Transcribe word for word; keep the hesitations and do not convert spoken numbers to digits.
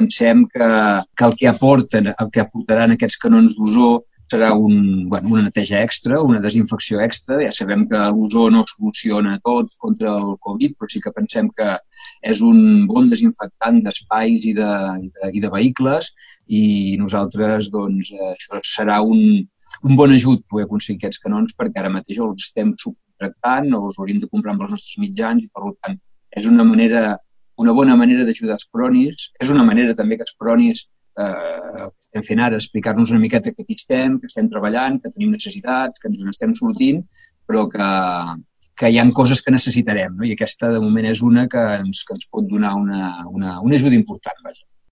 pensem que, que el que aporten, el que aportaran aquests canons d'ozó serà un, bueno, una neteja extra, una desinfecció extra. Ja sabem que l'ozó no soluciona tot contra el Covid, però sí que pensem que és un bon desinfectant d'espais i de, i de, i de vehicles i nosaltres, doncs, això serà un, un bon ajut poder aconseguir aquests canons perquè ara mateix els estem subcontractant o els hauríem de comprar amb els nostres mitjans i, per tant, és una manera, una bona manera d'ajudar els pronis. És una manera també que els pronis eh, estem fent ara, explicar-nos una miqueta que aquí estem, que estem treballant, que tenim necessitats, que ens n'estem sortint, però que, que hi ha coses que necessitarem, no? I aquesta, de moment, és una que ens, que ens pot donar una, una, una ajuda important, vaja.